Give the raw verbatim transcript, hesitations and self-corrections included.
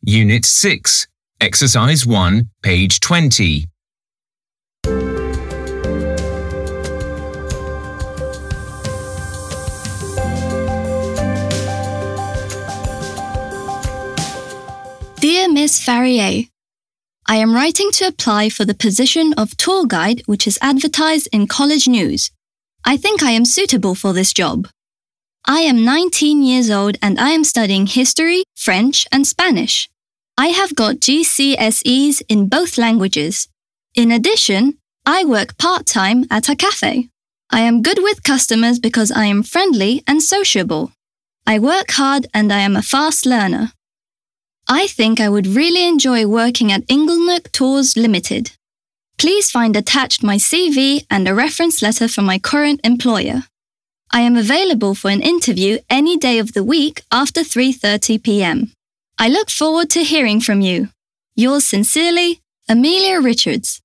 Unit six, Exercise one, page twenty. Dear Miss Farrier, I am writing to apply for the position of tour guide which is advertised in College News. I think I am suitable for this job. I am nineteen years old and I am studying history, French and Spanish. I have got G C S Es in both languages. In addition, I work part-time at a cafe. I am good with customers because I am friendly and sociable. I work hard and I am a fast learner. I think I would really enjoy working at Inglenook Tours Limited. Please find attached my C V and a reference letter from my current employer. I am available for an interview any day of the week after three thirty p m. I look forward to hearing from you. Yours sincerely, Amelia Richards.